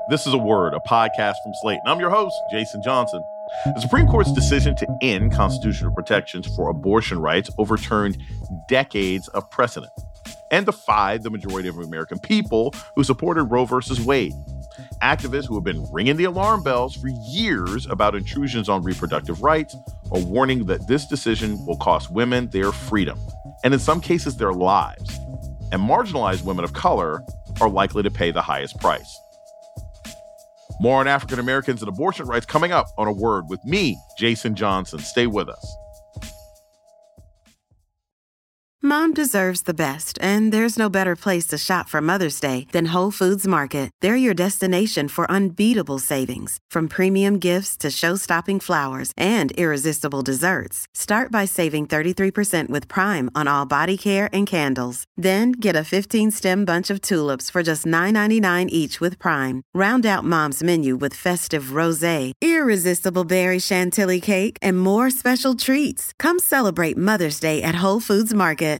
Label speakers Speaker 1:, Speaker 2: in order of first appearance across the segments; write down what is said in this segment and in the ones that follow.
Speaker 1: This is A Word, a podcast from Slate, and I'm your host, Jason Johnson. The Supreme Court's decision to end constitutional protections for abortion rights overturned decades of precedent and defied the majority of American people who supported Roe v. Wade. Activists who have been ringing the alarm bells for years about intrusions on reproductive rights are warning that this decision will cost women their freedom, and in some cases their lives. And marginalized women of color are likely to pay the highest price. More on African Americans and abortion rights coming up on A Word with me, Jason Johnson. Stay with us.
Speaker 2: Mom deserves the best, and there's no better place to shop for Mother's Day than Whole Foods Market. They're your destination for unbeatable savings, from premium gifts to show-stopping flowers and irresistible desserts. Start by saving 33% with Prime on all body care and candles. Then get a 15-stem bunch of tulips for just $9.99 each with Prime. Round out Mom's menu with festive rosé, irresistible berry chantilly cake, and more special treats. Come celebrate Mother's Day at Whole Foods Market.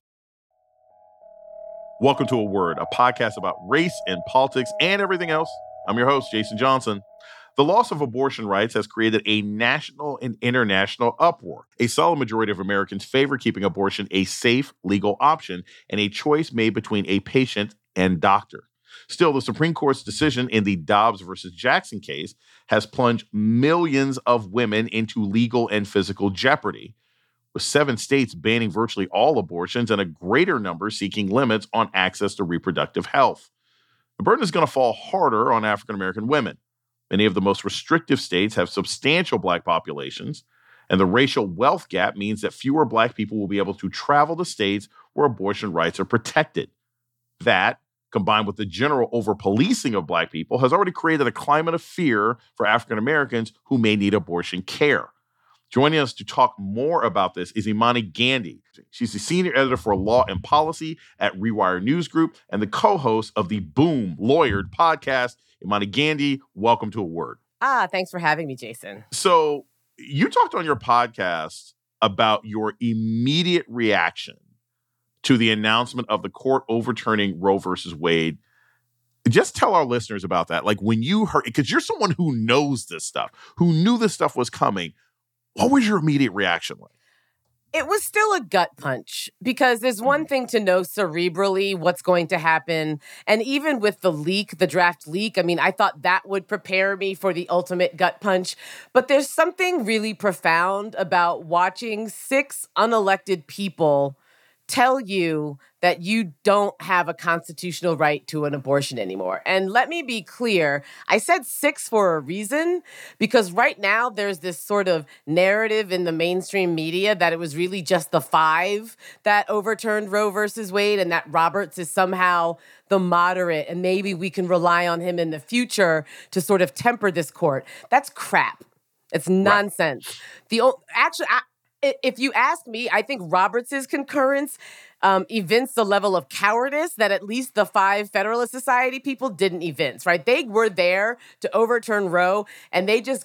Speaker 1: Welcome to A Word, a podcast about race and politics and everything else. I'm your host, Jason Johnson. The loss of abortion rights has created a national and international uproar. A solid majority of Americans favor keeping abortion a safe, legal option and a choice made between a patient and doctor. Still, the Supreme Court's decision in the Dobbs versus Jackson case has plunged millions of women into legal and physical jeopardy, with 7 states banning virtually all abortions and a greater number seeking limits on access to reproductive health. The burden is going to fall harder on African American women. Many of the most restrictive states have substantial Black populations, and the racial wealth gap means that fewer Black people will be able to travel to states where abortion rights are protected. That, combined with the general over-policing of Black people, has already created a climate of fear for African Americans who may need abortion care. Joining us to talk more about this is Imani Gandy. She's the senior editor for law and policy at Rewire News Group and the co-host of the Boom Lawyered podcast. Imani Gandy, welcome to A Word.
Speaker 3: Thanks for having me, Jason.
Speaker 1: So you talked on your podcast about your immediate reaction to the announcement of the court overturning Roe versus Wade. Just tell our listeners about that. Like when you heard, because you're someone who knows this stuff, who knew this stuff was coming. What was your immediate reaction like?
Speaker 3: It was still a gut punch because there's one thing to know cerebrally what's going to happen. And even with the leak, the draft leak, I mean, I thought that would prepare me for the ultimate gut punch. But there's something really profound about watching 6 unelected people tell you that you don't have a constitutional right to an abortion anymore. And let me be clear, I said 6 for a reason, because right now there's this sort of narrative in the mainstream media that it was really just the 5 that overturned Roe versus Wade and that Roberts is somehow the moderate and maybe we can rely on him in the future to sort of temper this court. That's crap. It's nonsense. Right. If you ask me, I think Roberts' concurrence evinced the level of cowardice that at least the 5 Federalist Society people didn't evince, right? They were there to overturn Roe, and they just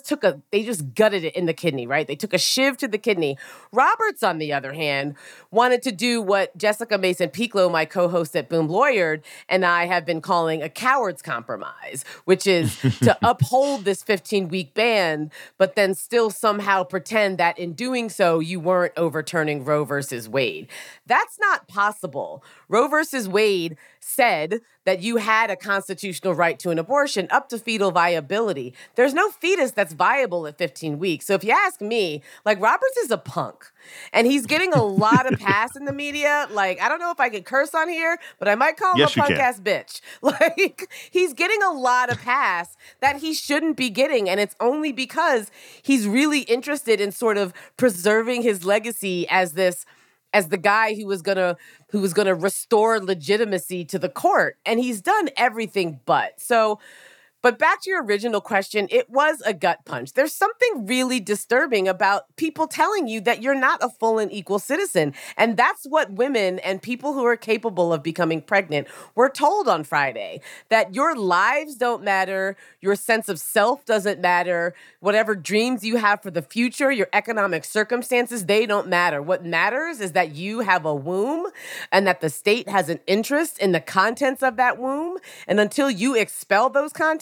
Speaker 3: gutted it in the kidney, right? They took a shiv to the kidney. Roberts, on the other hand, wanted to do what Jessica Mason-Piccolo, my co-host at Boom Lawyered, and I have been calling a coward's compromise, which is to uphold this 15-week ban, but then still somehow pretend that in doing so, you weren't overturning Roe versus Wade. That's not possible. Roe versus Wade said that you had a constitutional right to an abortion up to fetal viability. There's no fetus that's viable at 15 weeks. So if you ask me, like, Roberts is a punk. And he's getting a lot of pass in the media. Like, I don't know if I could curse on here, but I might call him a punk-ass bitch. Like, he's getting a lot of pass that he shouldn't be getting. And it's only because he's really interested in sort of preserving his legacy as the guy who was gonna restore legitimacy to the court. And he's done everything but. But back to your original question, it was a gut punch. There's something really disturbing about people telling you that you're not a full and equal citizen. And that's what women and people who are capable of becoming pregnant were told on Friday, that your lives don't matter, your sense of self doesn't matter, whatever dreams you have for the future, your economic circumstances, they don't matter. What matters is that you have a womb and that the state has an interest in the contents of that womb. And until you expel those contents,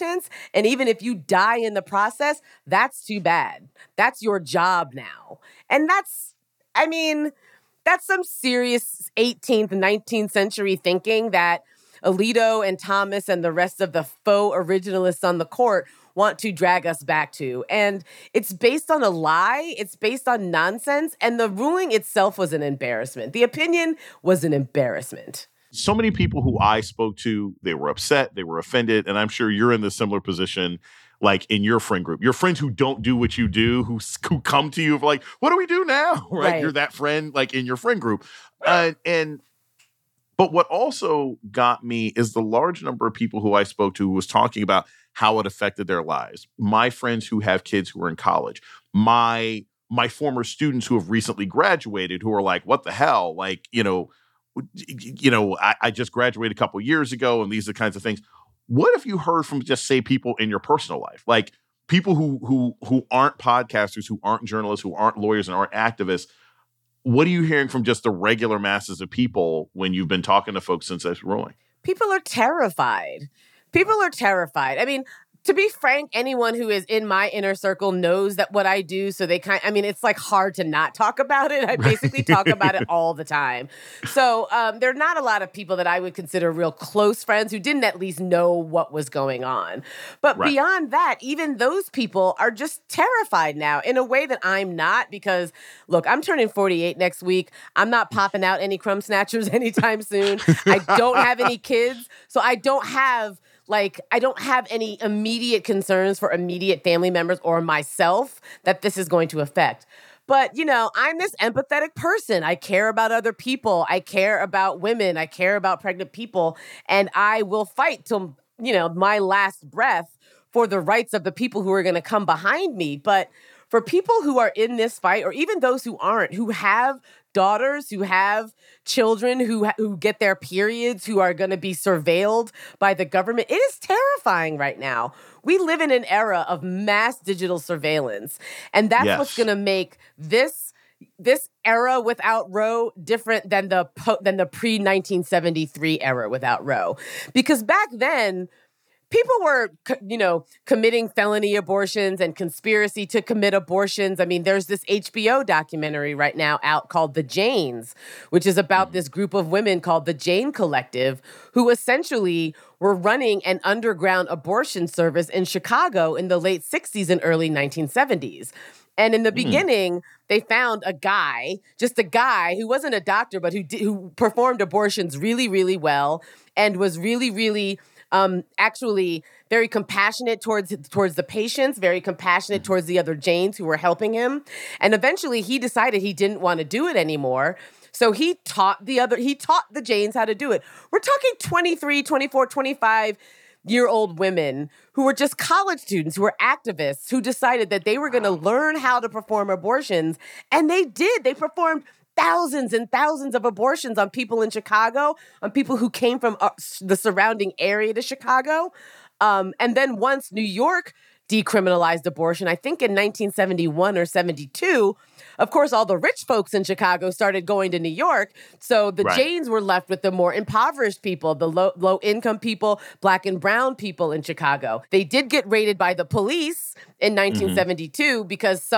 Speaker 3: negligence. And even if you die in the process, that's too bad. That's your job now. And that's some serious 18th, 19th century thinking that Alito and Thomas and the rest of the faux originalists on the court want to drag us back to. And it's based on a lie. It's based on nonsense. And the ruling itself was an embarrassment. The opinion was an embarrassment.
Speaker 1: So many people who I spoke to, they were upset, they were offended. And I'm sure you're in the similar position, like in your friend group. Your friends who don't do what you do, who come to you for like, what do we do now? Right? You're that friend, like in your friend group. But what also got me is the large number of people who I spoke to who was talking about how it affected their lives. My friends who have kids who are in college, my former students who have recently graduated who are like, what the hell? Like, I just graduated a couple years ago and these are the kinds of things. What if you heard from just say people in your personal life, like people who aren't podcasters, who aren't journalists, who aren't lawyers and aren't activists? What are you hearing from just the regular masses of people when you've been talking to folks since this ruling?
Speaker 3: People are terrified. I mean, to be frank, anyone who is in my inner circle knows that what I do. So it's like hard to not talk about it. I basically talk about it all the time. So there are not a lot of people that I would consider real close friends who didn't at least know what was going on. But beyond that, even those people are just terrified now in a way that I'm not, because look, I'm turning 48 next week. I'm not popping out any crumb snatchers anytime soon. I don't have any kids. So I don't have any immediate concerns for immediate family members or myself that this is going to affect. But, I'm this empathetic person. I care about other people. I care about women. I care about pregnant people. And I will fight till, my last breath for the rights of the people who are going to come behind me. But for people who are in this fight, or even those who aren't, who have daughters, who have children, who get their periods, who are going to be surveilled by the government, it is terrifying right now. We live in an era of mass digital surveillance, and that's what's going to make this era without Roe different than the pre-1973 era without Roe, because back then, people were, committing felony abortions and conspiracy to commit abortions. I mean, there's this HBO documentary right now out called The Janes, which is about this group of women called the Jane Collective, who essentially were running an underground abortion service in Chicago in the late 60s and early 1970s. And in the beginning, they found a guy who wasn't a doctor, but who performed abortions really, really well and was really, really actually very compassionate towards the patients, very compassionate towards the other Janes who were helping him. And eventually he decided he didn't want to do it anymore. So he taught the Janes how to do it. We're talking 23, 24, 25-year-old women who were just college students, who were activists, who decided that they were going to learn how to perform abortions. And they did. They performed thousands and thousands of abortions on people in Chicago, on people who came from the surrounding area to Chicago. And then once New York decriminalized abortion, I think in 1971 or 72, of course, all the rich folks in Chicago started going to New York. So the Janes were left with the more impoverished people, the low-income people, Black and brown people in Chicago. They did get raided by the police in 1972 because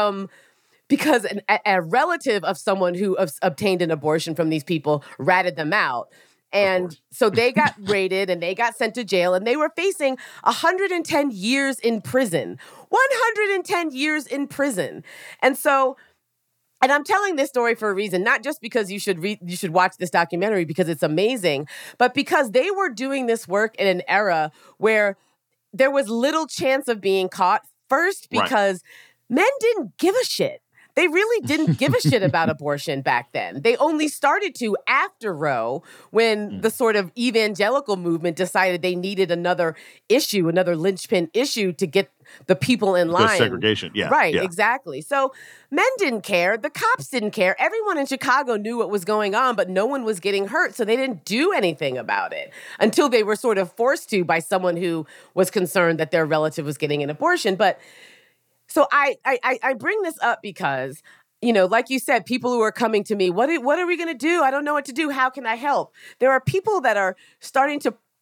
Speaker 3: a relative of someone who obtained an abortion from these people ratted them out. And so they got raided and they got sent to jail, and they were facing 110 years in prison. 110 years in prison. And I'm telling this story for a reason, not just because you should watch this documentary because it's amazing, but because they were doing this work in an era where there was little chance of being caught. First, because men didn't give a shit. They really didn't give a shit about abortion back then. They only started to after Roe, when the sort of evangelical movement decided they needed another linchpin issue to get the people in line.
Speaker 1: The segregation,
Speaker 3: Exactly. So men didn't care. The cops didn't care. Everyone in Chicago knew what was going on, but no one was getting hurt, so they didn't do anything about it until they were sort of forced to by someone who was concerned that their relative was getting an abortion. But so I bring this up because, like you said, people who are coming to me, what are we going to do? I don't know what to do. How can I help? There are people that are starting to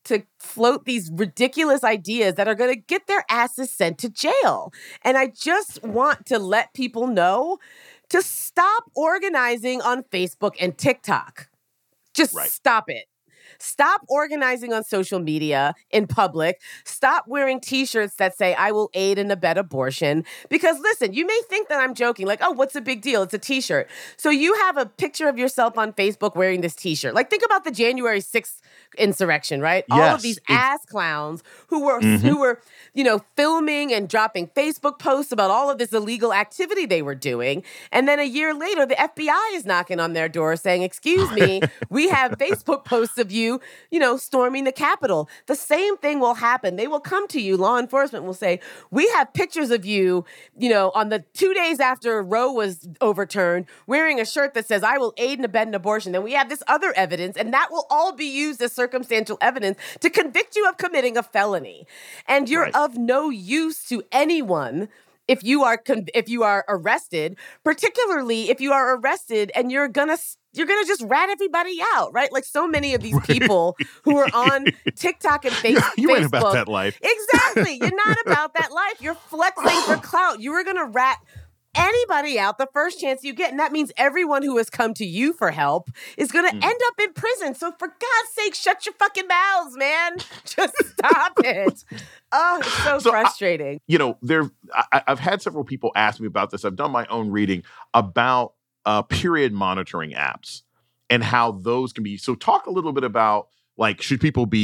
Speaker 3: to float these ridiculous ideas that are going to get their asses sent to jail. And I just want to let people know to stop organizing on Facebook and TikTok. Just stop it. Stop organizing on social media in public. Stop wearing t-shirts that say, I will aid and abet abortion. Because listen, you may think that I'm joking, like, oh, what's the big deal? It's a t-shirt. So you have a picture of yourself on Facebook wearing this t-shirt. Like, think about the January 6th insurrection, right?
Speaker 1: Yes.
Speaker 3: All of these ass clowns who were, filming and dropping Facebook posts about all of this illegal activity they were doing. And then a year later, the FBI is knocking on their door saying, excuse me, we have Facebook posts of you, storming the Capitol. The same thing will happen. They will come to you. Law enforcement will say, we have pictures of you, on the 2 days after Roe was overturned, wearing a shirt that says, I will aid and abet an abortion. Then we have this other evidence, and that will all be used as circumstantial evidence to convict you of committing a felony. And you're of no use to anyone if you are arrested, particularly if you are arrested and you're gonna just rat everybody out, right? Like so many of these people who are on TikTok and Facebook.
Speaker 1: You ain't about that life.
Speaker 3: Exactly. You're not about that life. You're flexing for clout. You are gonna rat anybody out the first chance you get. And that means everyone who has come to you for help is going to end up in prison. So for God's sake, shut your fucking mouths, man. Just stop it. Oh, it's so frustrating.
Speaker 1: I've had several people ask me about this. I've done my own reading about period monitoring apps and how those can be. So talk a little bit about, like, should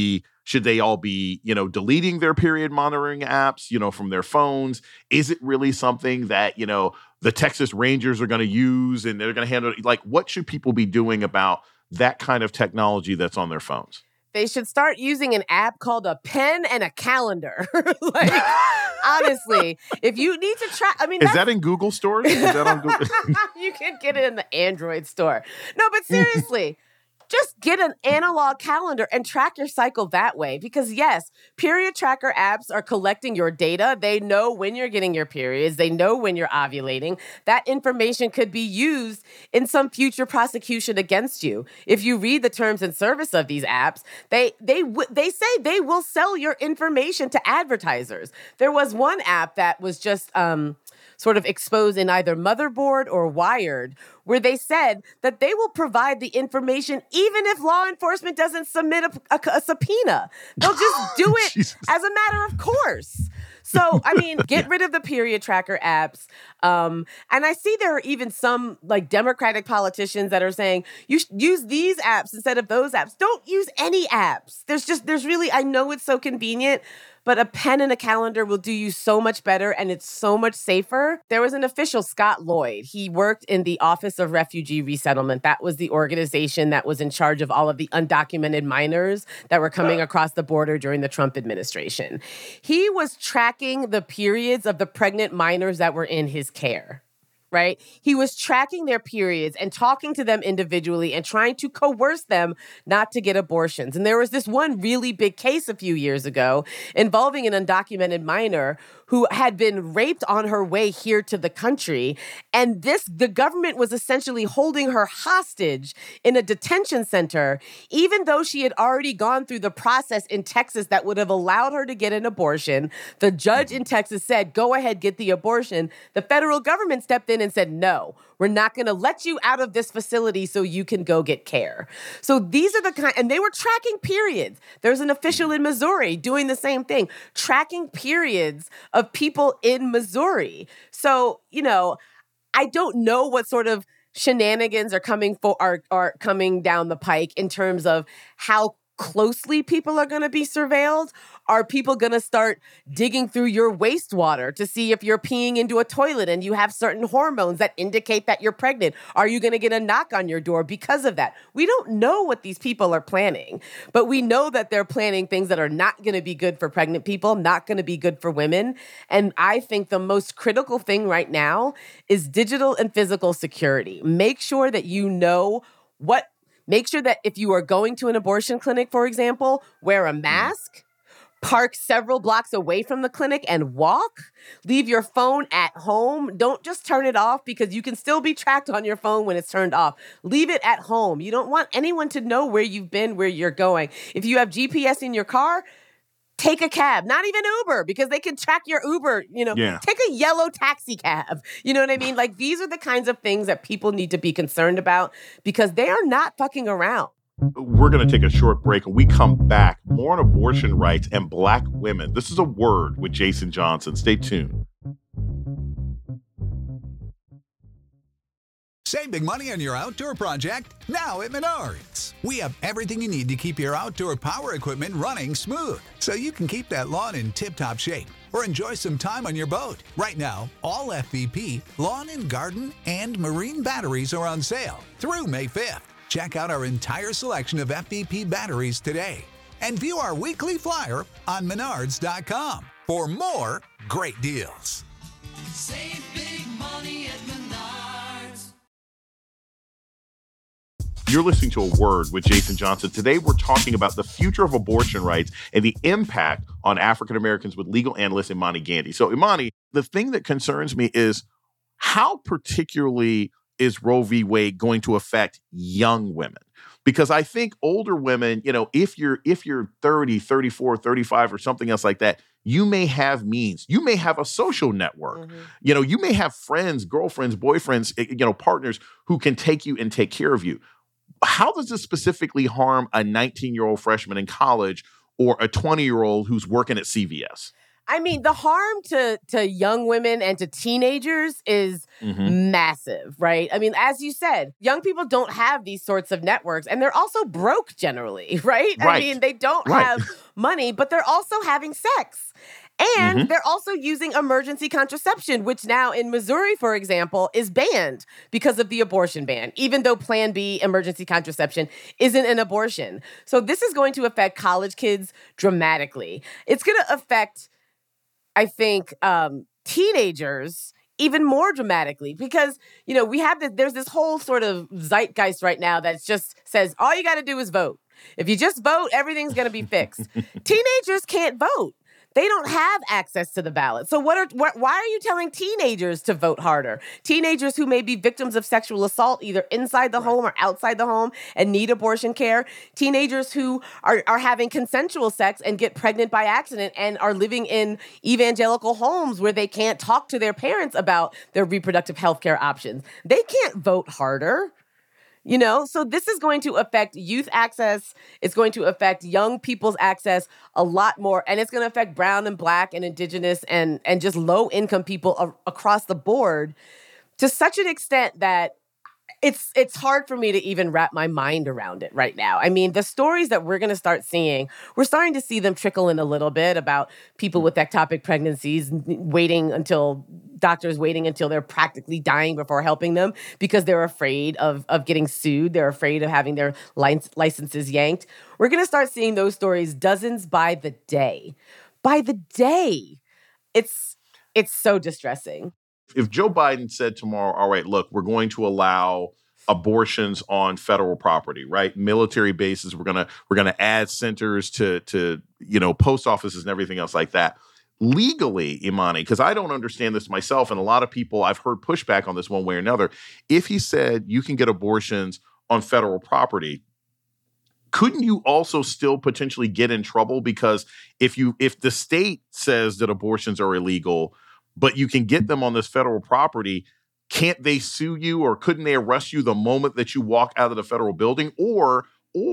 Speaker 1: they all be, deleting their period monitoring apps, from their phones? Is it really something that, the Texas Rangers are going to use and they're going to handle it? Like, what should people be doing about that kind of technology that's on their phones?
Speaker 3: They should start using an app called a pen and a calendar. Like, honestly, if you need to track,
Speaker 1: is that in Google stores? Is that on Google?
Speaker 3: You can get it in the Android store. No, but seriously. Just get an analog calendar and track your cycle that way. Because yes, period tracker apps are collecting your data. They know when you're getting your periods. They know when you're ovulating. That information could be used in some future prosecution against you. If you read the terms and service of these apps, they say they will sell your information to advertisers. There was one app that was just sort of exposed in either Motherboard or Wired, where they said that they will provide the information even if law enforcement doesn't submit a subpoena. They'll just do it as a matter of course. So, get rid of the period tracker apps. And I see there are even some like Democratic politicians that are saying you should use these apps instead of those apps. Don't use any apps. There's really, I know it's so convenient, but a pen and a calendar will do you so much better, and it's so much safer. There was an official, Scott Lloyd. He worked in the Office of Refugee Resettlement. That was the organization that was in charge of all of the undocumented minors that were coming across the border during the Trump administration. He was tracking the periods of the pregnant minors that were in his care. Right? He was tracking their periods and talking to them individually and trying to coerce them not to get abortions. And there was this one really big case a few years ago involving an undocumented minor who had been raped on her way here to the country. And the government was essentially holding her hostage in a detention center, even though she had already gone through the process in Texas that would have allowed her to get an abortion. The judge in Texas said, go ahead, get the abortion. The federal government stepped in and said, no, we're not going to let you out of this facility so you can go get care. So these are the kind, and they were tracking periods. There's an official in Missouri doing the same thing, tracking periods of people in Missouri. So, I don't know what sort of shenanigans are coming down the pike in terms of how closely people are going to be surveilled. Are people going to start digging through your wastewater to see if you're peeing into a toilet and you have certain hormones that indicate that you're pregnant? Are you going to get a knock on your door because of that? We don't know what these people are planning, but we know that they're planning things that are not going to be good for pregnant people, not going to be good for women. And I think the most critical thing right now is digital and physical security. Make sure that Make sure that if you are going to an abortion clinic, for example, wear a mask, Park several blocks away from the clinic and walk. Leave your phone at home. Don't just turn it off because you can still be tracked on your phone when it's turned off. Leave it at home. You don't want anyone to know where you've been, where you're going. If you have GPS in your car, take a cab, not even Uber, because they can track your Uber, Take a yellow taxi cab. You know what I mean? Like, these are the kinds of things that people need to be concerned about because they are not fucking around.
Speaker 1: We're going to take a short break. When we come back, more on abortion rights and Black women. This is A Word with Jason Johnson. Stay tuned.
Speaker 4: Save big money on your outdoor project now at Menards. We have everything you need to keep your outdoor power equipment running smooth so you can keep that lawn in tip-top shape or enjoy some time on your boat. Right now, all FVP, lawn and garden, and marine batteries are on sale through May 5th. Check out our entire selection of FVP batteries today and view our weekly flyer on Menards.com for more great deals.
Speaker 5: Save big money at Menards.
Speaker 1: You're listening to A Word with Jason Johnson. Today, we're talking about the future of abortion rights and the impact on African Americans with legal analyst Imani Gandy. So, Imani, the thing that concerns me is how particularly is Roe v. Wade going to affect young women? Because I think older women, if you're 30, 34, 35 or something else like that, you may have means. You may have a social network. Mm-hmm. You may have friends, girlfriends, boyfriends, partners who can take you and take care of you. How does this specifically harm a 19-year-old freshman in college or a 20-year-old who's working at CVS?
Speaker 3: I mean, the harm to young women and to teenagers is massive, right? I mean, as you said, young people don't have these sorts of networks, and they're also broke generally, right? I mean, they don't have money, but they're also having sex. And they're also using emergency contraception, which now in Missouri, for example, is banned because of the abortion ban, even though Plan B emergency contraception isn't an abortion. So this is going to affect college kids dramatically. It's going to affect, I think, teenagers even more dramatically because, there's this whole sort of zeitgeist right now that just says, all you got to do is vote. If you just vote, everything's going to be fixed. Teenagers can't vote. They don't have access to the ballot. So why are you telling teenagers to vote harder? Teenagers who may be victims of sexual assault either inside the home or outside the home and need abortion care. Teenagers who are having consensual sex and get pregnant by accident and are living in evangelical homes where they can't talk to their parents about their reproductive health care options. They can't vote harder. So this is going to affect youth access. It's going to affect young people's access a lot more. And it's going to affect brown and Black and indigenous and just low income people across the board to such an extent that it's hard for me to even wrap my mind around it right now. I mean, the stories that we're going to start seeing, we're starting to see them trickle in a little bit about people with ectopic pregnancies doctors waiting until they're practically dying before helping them because they're afraid of getting sued. They're afraid of having their licenses yanked. We're going to start seeing those stories dozens by the day. By the day. It's so distressing.
Speaker 1: If Joe Biden said tomorrow, all right, look, we're going to allow abortions on federal property, right? Military bases, we're gonna add centers to post offices and everything else like that. Legally, Imani, because I don't understand this myself, and a lot of people, I've heard pushback on this one way or another. If he said you can get abortions on federal property, couldn't you also still potentially get in trouble? Because if the state says that abortions are illegal, but you can get them on this federal property, can't they sue you or couldn't they arrest you the moment that you walk out of the federal building? Or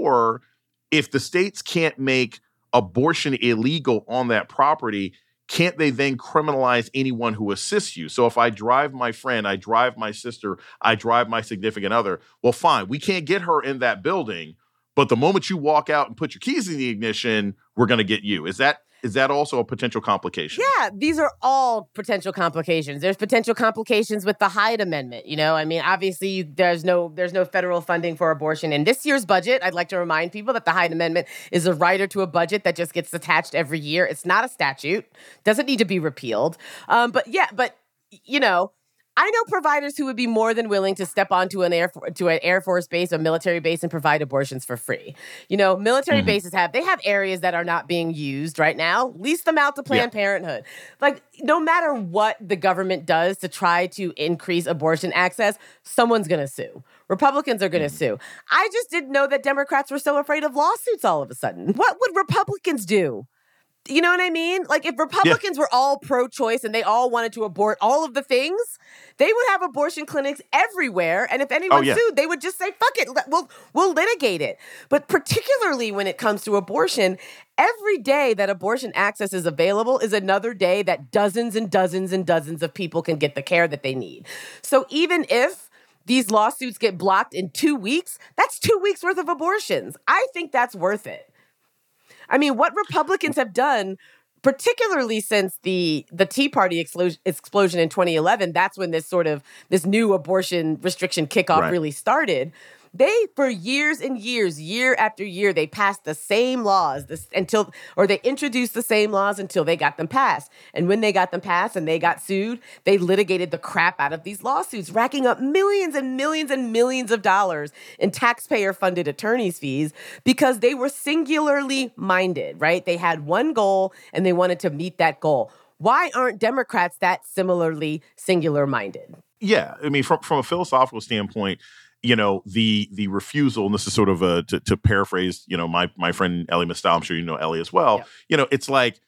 Speaker 1: if the states can't make abortion illegal on that property, can't they then criminalize anyone who assists you? So if I drive my friend, I drive my sister, I drive my significant other, well, fine, we can't get her in that building, but the moment you walk out and put your keys in the ignition, we're going to get you. Is that also a potential complication?
Speaker 3: Yeah, these are all potential complications. There's potential complications with the Hyde Amendment. I mean, obviously there's no federal funding for abortion in this year's budget. I'd like to remind people that the Hyde Amendment is a rider to a budget that just gets attached every year. It's not a statute. Doesn't need to be repealed. But I know providers who would be more than willing to step onto an Air Force base, a military base, and provide abortions for free. You know, military bases have areas that are not being used right now. Lease them out to Planned Parenthood. Like, no matter what the government does to try to increase abortion access, someone's going to sue. Republicans are going to sue. I just didn't know that Democrats were so afraid of lawsuits all of a sudden. What would Republicans do? You know what I mean? Like, if Republicans were all pro-choice and they all wanted to abort all of the things, they would have abortion clinics everywhere. And if anyone sued, they would just say, fuck it, we'll litigate it. But particularly when it comes to abortion, every day that abortion access is available is another day that dozens and dozens and dozens of people can get the care that they need. So even if these lawsuits get blocked in 2 weeks, that's 2 weeks worth of abortions. I think that's worth it. I mean, what Republicans have done, particularly since the Tea Party explosion in 2011, that's when this new abortion restriction kickoff really started. They, for years and years, year after year, they passed the same laws they introduced the same laws until they got them passed. And when they got them passed and they got sued, they litigated the crap out of these lawsuits, racking up millions and millions and millions of dollars in taxpayer-funded attorney's fees because they were singularly minded, right? They had one goal and they wanted to meet that goal. Why aren't Democrats that similarly singular-minded?
Speaker 1: Yeah, I mean, from a philosophical standpoint, you know, the refusal, and this is sort of to paraphrase, you know, my friend Elie Mystal, I'm sure you know Elie as well. Yeah. You know, it's like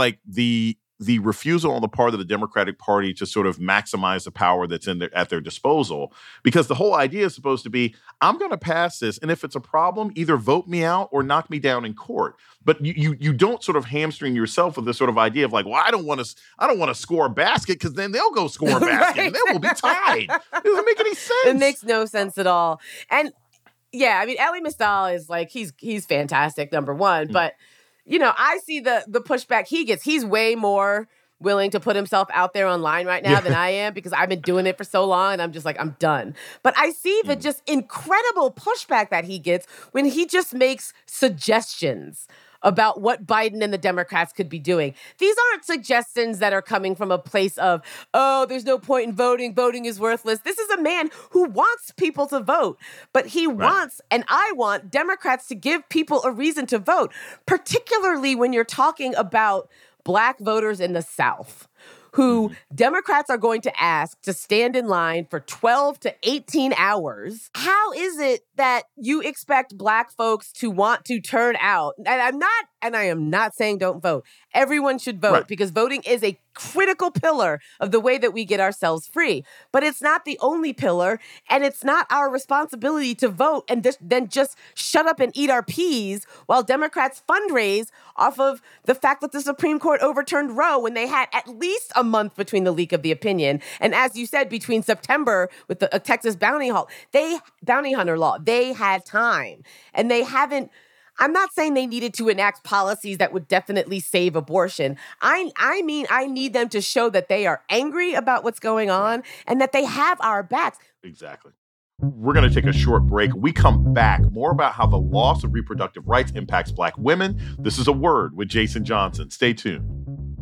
Speaker 1: the refusal on the part of the Democratic Party to sort of maximize the power that's at their disposal, because the whole idea is supposed to be, I'm going to pass this, and if it's a problem, either vote me out or knock me down in court. But you don't sort of hamstring yourself with this sort of idea of like, well, I don't want to score a basket because then they'll go score a basket and then we'll be tied. It doesn't make any sense.
Speaker 3: It makes no sense at all. And yeah, I mean, Elie Mystal is like, he's fantastic, number one, but you know, I see the pushback he gets. He's way more willing to put himself out there online right now than I am, because I've been doing it for so long and I'm just like, I'm done. But I see the just incredible pushback that he gets when he just makes suggestions about what Biden and the Democrats could be doing. These aren't suggestions that are coming from a place of, oh, there's no point in voting. Voting is worthless. This is a man who wants people to vote, but he wants, and I want, Democrats to give people a reason to vote, particularly when you're talking about Black voters in the South, who Democrats are going to ask to stand in line for 12 to 18 hours. How is it that you expect Black folks to want to turn out? And I am not saying don't vote. Everyone should vote because voting is a critical pillar of the way that we get ourselves free. But it's not the only pillar, and it's not our responsibility to vote and then just shut up and eat our peas while Democrats fundraise off of the fact that the Supreme Court overturned Roe when they had at least a month between the leak of the opinion. And as you said, between September with the Texas bounty hunter law, they had time. And they haven't. I'm not saying they needed to enact policies that would definitely save abortion. I mean, I need them to show that they are angry about what's going on and that they have our backs.
Speaker 1: Exactly. We're going to take a short break. We come back, more about how the loss of reproductive rights impacts Black women. This is A Word with Jason Johnson. Stay tuned.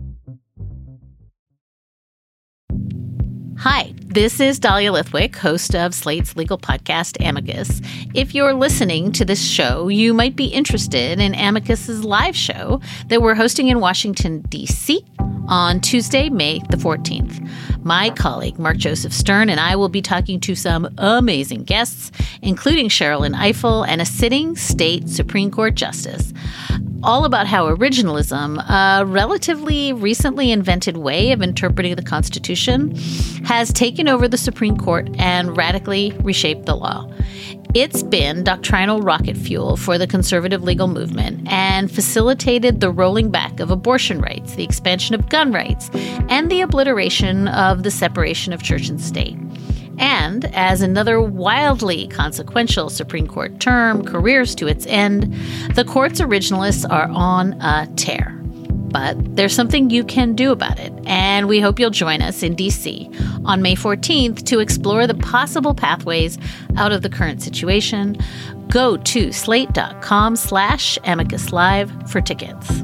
Speaker 6: Hi, this is Dahlia Lithwick, host of Slate's legal podcast, Amicus. If you're listening to this show, you might be interested in Amicus's live show that we're hosting in Washington, D.C. on Tuesday, May the 14th. My colleague, Mark Joseph Stern, and I will be talking to some amazing guests, including Sherrilyn Ifill and a sitting state Supreme Court justice, all about how originalism, a relatively recently invented way of interpreting the Constitution, has taken over the Supreme Court and radically reshaped the law. It's been doctrinal rocket fuel for the conservative legal movement and facilitated the rolling back of abortion rights, the expansion of gun rights, and the obliteration of the separation of church and state. And as another wildly consequential Supreme Court term careers to its end, the court's originalists are on a tear. But there's something you can do about it, and we hope you'll join us in D.C. on May 14th to explore the possible pathways out of the current situation. Go to slate.com/Amicus Live for tickets.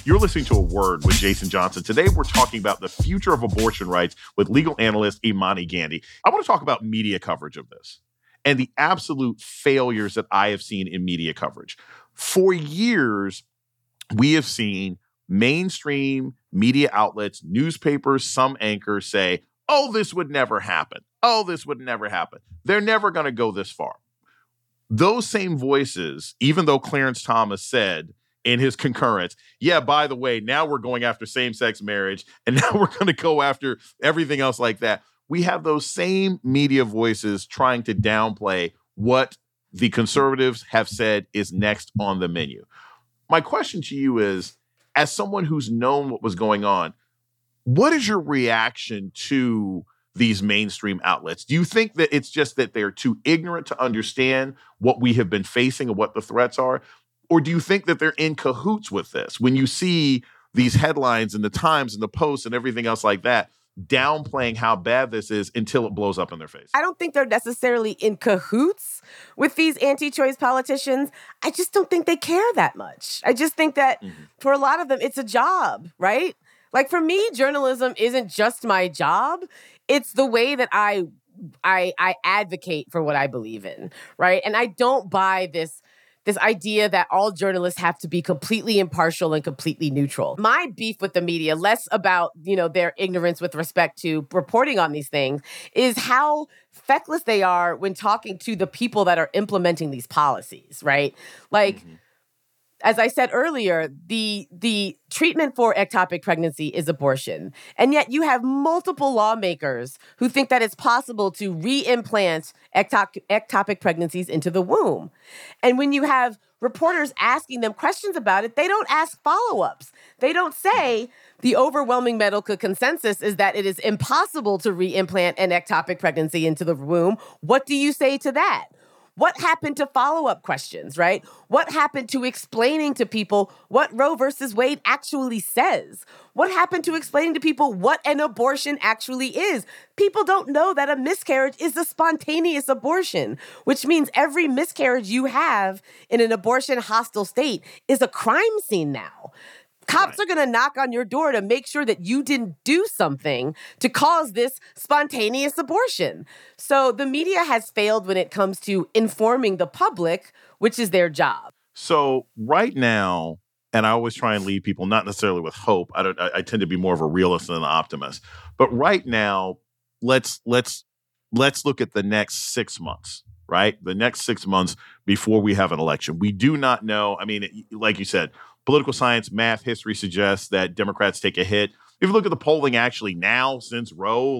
Speaker 1: You're listening to A Word with Jason Johnson. Today, we're talking about the future of abortion rights with legal analyst Imani Gandy. I want to talk about media coverage of this and the absolute failures that I have seen in media coverage. For years, we have seen mainstream media outlets, newspapers, some anchors say, oh, this would never happen. Oh, this would never happen. They're never going to go this far. Those same voices, even though Clarence Thomas said in his concurrence, yeah, by the way, now we're going after same-sex marriage, and now we're going to go after everything else like that. We have those same media voices trying to downplay what the conservatives have said is next on the menu. My question to you is, as someone who's known what was going on, what is your reaction to these mainstream outlets? Do you think that it's just that they're too ignorant to understand what we have been facing and what the threats are? Or do you think that they're in cahoots with this? When you see these headlines in the Times and the Post and everything else like that, downplaying how bad this is until it blows up in their face.
Speaker 3: I don't think they're necessarily in cahoots with these anti-choice politicians. I just don't think they care that much. I just think that for a lot of them, it's a job, right? Like for me, journalism isn't just my job. It's the way that I advocate for what I believe in, right? And I don't buy this idea that all journalists have to be completely impartial and completely neutral. My beef with the media, less about, their ignorance with respect to reporting on these things, is how feckless they are when talking to the people that are implementing these policies, right? Like, as I said earlier, the treatment for ectopic pregnancy is abortion. And yet you have multiple lawmakers who think that it's possible to re-implant ectopic pregnancies into the womb. And when you have reporters asking them questions about it, they don't ask follow-ups. They don't say the overwhelming medical consensus is that it is impossible to re-implant an ectopic pregnancy into the womb. What do you say to that? What happened to follow-up questions, right? What happened to explaining to people what Roe versus Wade actually says? What happened to explaining to people what an abortion actually is? People don't know that a miscarriage is a spontaneous abortion, which means every miscarriage you have in an abortion-hostile state is a crime scene now. Cops are going to knock on your door to make sure that you didn't do something to cause this spontaneous abortion. So the media has failed when it comes to informing the public, which is their job.
Speaker 1: So right now, and I always try and leave people not necessarily with hope. I tend to be more of a realist than an optimist. But right now, let's look at the next 6 months, right? The next 6 months before we have an election. We do not know. I mean, like you said, political science, math, history suggests that Democrats take a hit. If you look at the polling actually now since Roe,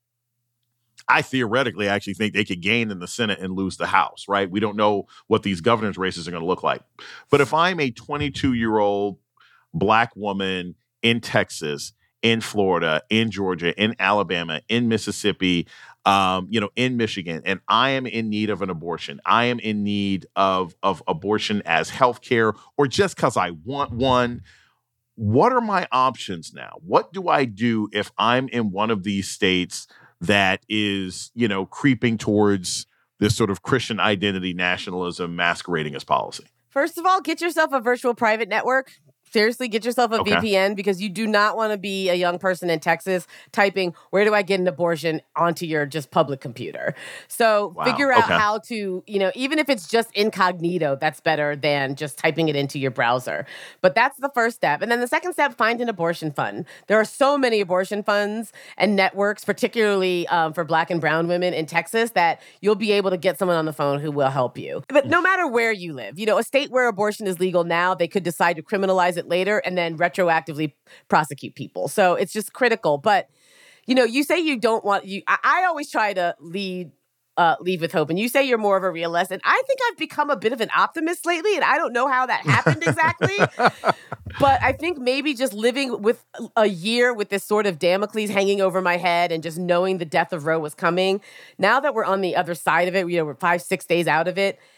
Speaker 1: I theoretically actually think they could gain in the Senate and lose the House, right? We don't know what these governor's races are going to look like. But if I'm a 22-year-old Black woman in Texas, in Florida, in Georgia, in Alabama, in Mississippi, in Michigan, and I am in need of an abortion. I am in need of abortion as healthcare or just because I want one. What are my options now? What do I do if I'm in one of these states that is, creeping towards this sort of Christian identity nationalism masquerading as policy?
Speaker 3: First of all, get yourself a virtual private network. Seriously, get yourself a VPN because you do not want to be a young person in Texas typing, where do I get an abortion onto your just public computer? So figure out how to, even if it's just incognito, that's better than just typing it into your browser. But that's the first step. And then the second step, find an abortion fund. There are so many abortion funds and networks, particularly for Black and brown women in Texas, that you'll be able to get someone on the phone who will help you. But no matter where you live, a state where abortion is legal now, they could decide to criminalize it later and then retroactively prosecute people. So it's just critical. But, you say you don't want I always try to lead with hope. And you say you're more of a realist. And I think I've become a bit of an optimist lately. And I don't know how that happened exactly. But I think maybe just living with a year with this sort of Damocles hanging over my head and just knowing the death of Roe was coming. Now that we're on the other side of it, we're 5-6 days out of it.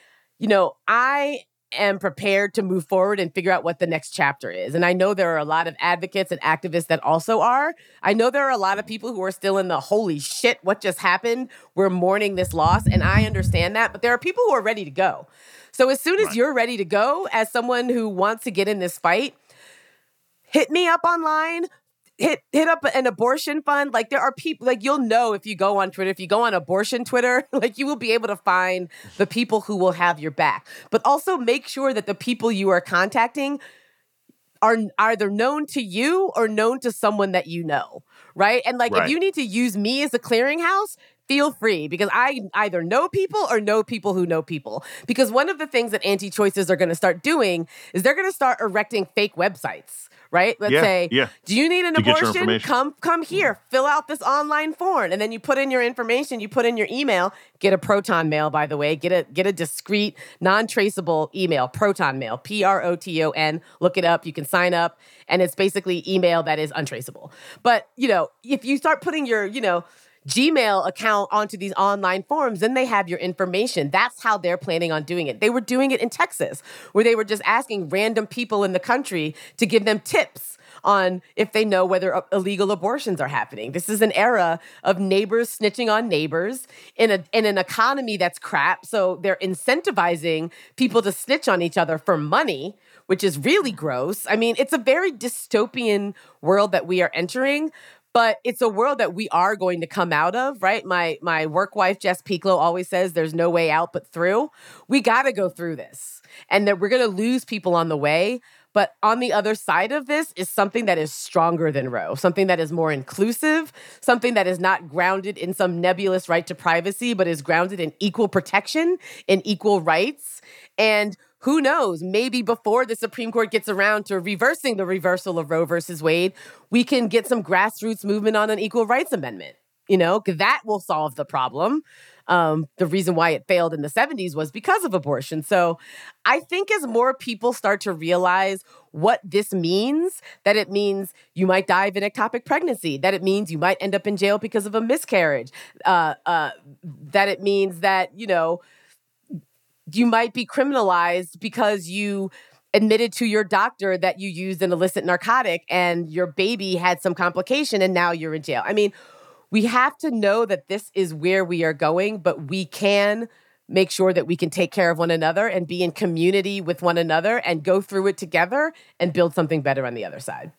Speaker 3: I am prepared to move forward and figure out what the next chapter is. And I know there are a lot of advocates and activists that also are. I know there are a lot of people who are still in the holy shit, what just happened? We're mourning this loss. And I understand that. But there are people who are ready to go. So as soon as you're ready to go, as someone who wants to get in this fight, hit me up online. Hit up an abortion fund. Like, there are people, like, you'll know if you go on Twitter, if you go on abortion Twitter, like, you will be able to find the people who will have your back. But also make sure that the people you are contacting are either known to you or known to someone that you know, right? And like, if you need to use me as a clearinghouse, feel free, because I either know people or know people who know people. Because one of the things that anti-choices are going to start doing is they're going to start erecting fake websites. Right? Let's say, do you need an abortion? Come here, fill out this online form. And then you put in your information, you put in your email, get a Proton mail, by the way, get a discreet, non-traceable email, Proton mail, Proton, look it up, you can sign up, and it's basically email that is untraceable. But, if you start putting your, Gmail account onto these online forms, then they have your information. That's how they're planning on doing it. They were doing it in Texas, where they were just asking random people in the country to give them tips on if they know whether illegal abortions are happening. This is an era of neighbors snitching on neighbors in an economy that's crap. So they're incentivizing people to snitch on each other for money, which is really gross. I mean, it's a very dystopian world that we are entering. But it's a world that we are going to come out of, right? My work wife, Jess Pieklo, always says there's no way out but through. We got to go through this, and that we're going to lose people on the way. But on the other side of this is something that is stronger than Roe, something that is more inclusive, something that is not grounded in some nebulous right to privacy, but is grounded in equal protection, in equal rights. And who knows, maybe before the Supreme Court gets around to reversing the reversal of Roe versus Wade, we can get some grassroots movement on an equal rights amendment. That will solve the problem. The reason why it failed in the 70s was because of abortion. So I think as more people start to realize what this means, that it means you might die of an ectopic pregnancy, that it means you might end up in jail because of a miscarriage, that it means that, you might be criminalized because you admitted to your doctor that you used an illicit narcotic and your baby had some complication and now you're in jail. I mean, we have to know that this is where we are going, but we can make sure that we can take care of one another and be in community with one another and go through it together and build something better on the other side.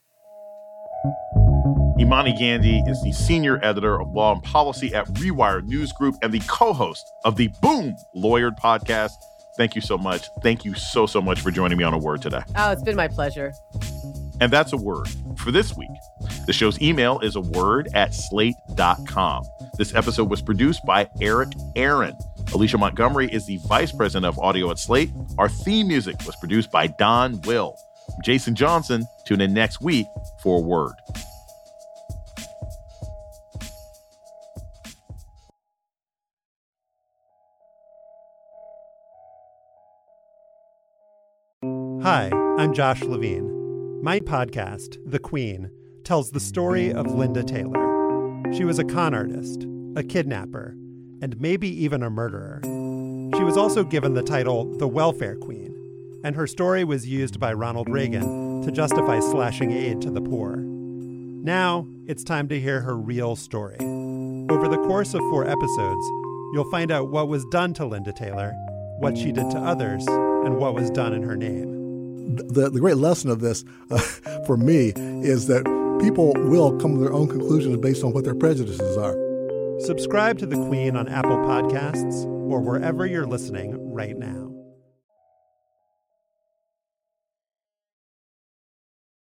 Speaker 1: Imani Gandy is the senior editor of law and policy at Rewired News Group and the co-host of the Boom Lawyered podcast. Thank you so much. Thank you so much for joining me on A Word today.
Speaker 3: Oh, it's been my pleasure.
Speaker 1: And that's A Word for this week. The show's email is aword@slate.com. This episode was produced by Eric Aaron. Alicia Montgomery is the vice president of audio at Slate. Our theme music was produced by Don Will. I'm Jason Johnson. Tune in next week for A Word.
Speaker 7: Hi, I'm Josh Levine. My podcast, The Queen, tells the story of Linda Taylor. She was a con artist, a kidnapper, and maybe even a murderer. She was also given the title the Welfare Queen, and her story was used by Ronald Reagan to justify slashing aid to the poor. Now, it's time to hear her real story. Over the course of 4 episodes, you'll find out what was done to Linda Taylor, what she did to others, and what was done in her name.
Speaker 8: The great lesson of this, for me, is that people will come to their own conclusions based on what their prejudices are.
Speaker 7: Subscribe to The Queen on Apple Podcasts or wherever you're listening right now.